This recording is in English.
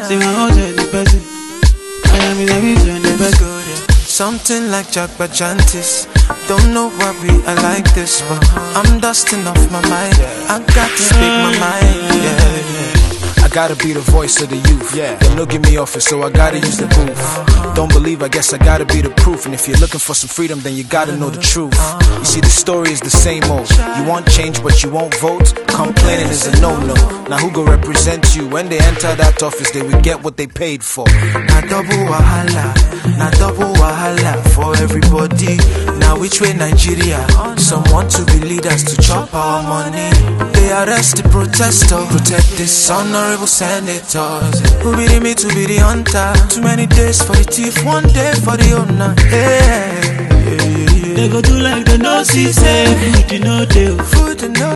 Say my own the person. I am in a vision, the person. Something like Jack Bajantis. Don't know why we are like this, but I'm dusting off my mind. I got to speak my mind. I gotta be the voice of the youth. Them no give me office, so I gotta use the booth. Don't believe, I guess I gotta be the proof. And if you're looking for some freedom, then you gotta know the truth. You see, the story is the same old. You want change, but you won't vote. Complaining is a no-no. Now who go represent you? When they enter that office, they will get what they paid for. Now double wahala for everybody. Now which way Nigeria? Some want to be leaders to chop our money. They arrest the protester, protect this honorable senators. Who be the me to be the hunter? Too many days for the thief, one day for the owner. They go do like the no see say food you know deal. Food you know.